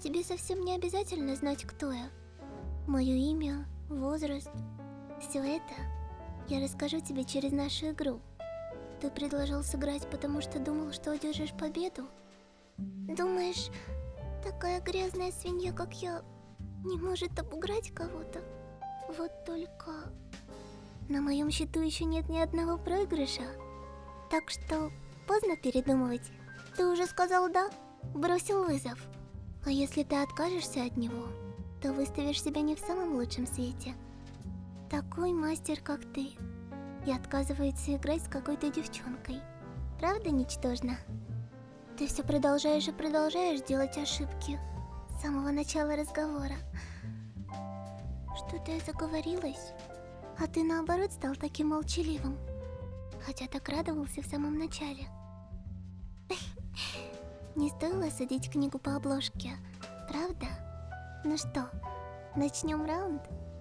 Тебе совсем не обязательно знать, кто я. Мое имя, возраст, все это я расскажу тебе через нашу игру. Ты предложил сыграть, потому что думал, что одержишь победу? Думаешь, такая грязная свинья, как я, не может обыграть кого-то? Вот только... На моем счету еще нет ни одного проигрыша. Так что поздно передумывать. Ты уже сказал «да», бросил вызов. А если ты откажешься от него, то выставишь себя не в самом лучшем свете. Такой мастер, как ты, и отказывается играть с какой-то девчонкой. Правда ничтожно? Ты все продолжаешь и продолжаешь делать ошибки с самого начала разговора. Что-то я заговорилась, а ты наоборот стал таким молчаливым, хотя так радовался в самом начале. Не стоило судить книгу по обложке, правда? Ну что, начнем раунд?